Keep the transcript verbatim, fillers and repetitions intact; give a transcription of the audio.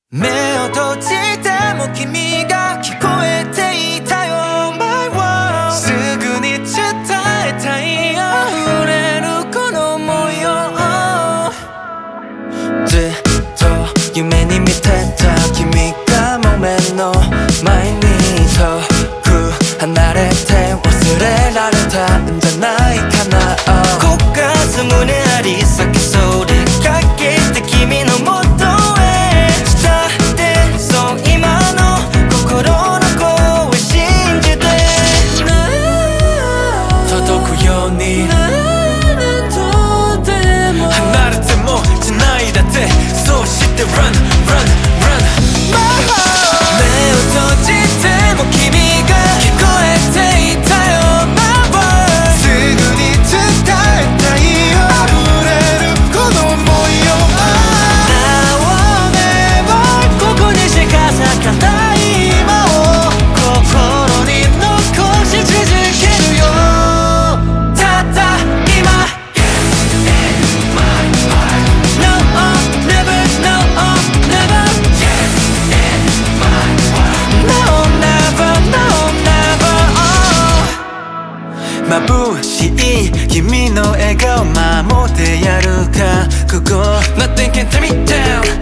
目を閉じても君が聞こえていたよ My world すぐに伝えたいよ溢れるこの模様ずっと夢に見てた君がもう目の前に遠く離れて忘れられたんじゃないかな、oh、こがす胸あり裂けそうでかけて君のもとへ伝ってそう今の心の声信じて届くように離れても繋いだってそうして Run, Run, Run 目を閉じても君が聞こえていたよ My world すぐに伝えたいよ溢れるこの模様 Now or never ここにしか咲かない今を心に残し続けるよたった今 Get in my heart No or never No or never Get in my heart No never No never oh 眩しい君の笑顔守ってやるかここ Nothing can tear me down